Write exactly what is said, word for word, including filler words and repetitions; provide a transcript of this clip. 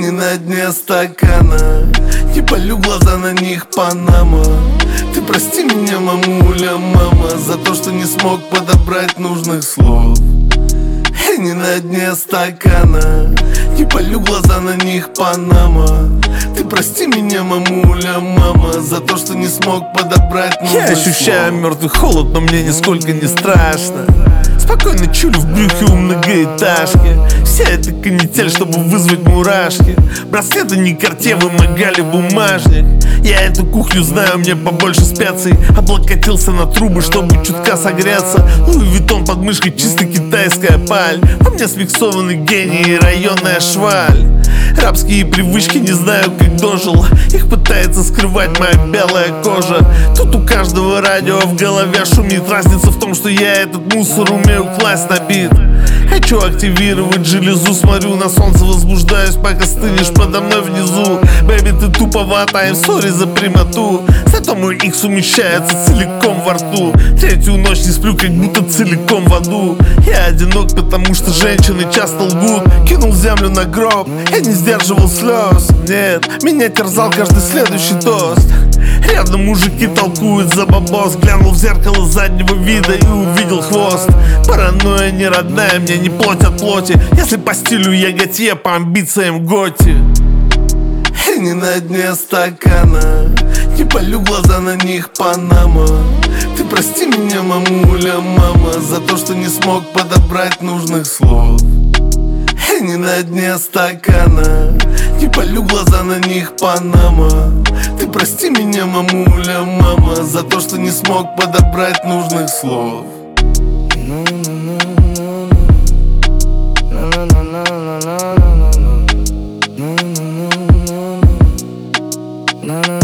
не на дне стакана, не полю глаза на них Панама. Ты прости меня, мамуля, мама, за то, что не смог подобрать нужных слов. Я не на дне стакана, не полю глаза на них Панама. Ты прости меня, мамуля, мама, за то, что не смог подобрать нужных Я ощущаю слов. мертвый холод, но мне нисколько не страшно. Спокойно чулю в брюхе у многоэтажки. Вся эта канитель, чтобы вызвать мурашки. Браслеты не Картье, вымогали бумажник. Я эту кухню знаю, мне побольше специй. Облокотился на трубы, чтобы чутка согреться. Луи Виттон под мышкой, чисто китайская паль. По мне смиксованный гений и районная шваль. Рабские привычки, не знаю, как дожил. Их пытается скрывать моя белая кожа. Тут у каждого радио в голове шумит. Разница в том, что я этот мусор умею класть на бит. Хочу активировать железу, смотрю на солнце, возбуждаюсь, пока стынешь подо мной внизу. Бэби, ты туповата, I'm sorry за прямоту. Зато мой икс умещается целиком во рту. Третью ночь не сплю, как будто целиком в аду. Я одинок, потому что женщины часто лгут. Кинул землю на гроб, я не сдерживал слез. Нет, меня терзал каждый следующий тост. Рядом мужики толкуют за бабос. Глянул в зеркало заднего вида и увидел хвост. Паранойя не родная, мне не плоть от плоти. Если по стилю я Готье, по амбициям Готи. Я не на дне стакана, не полю глаза на них Панама. Ты прости меня, мамуля, мама, за то, что не смог подобрать нужных слов. Я не на дне стакана, не полю глаза на них Панама. Ты прости меня, мамуля, мама, за то, что не смог подобрать нужных слов. Na na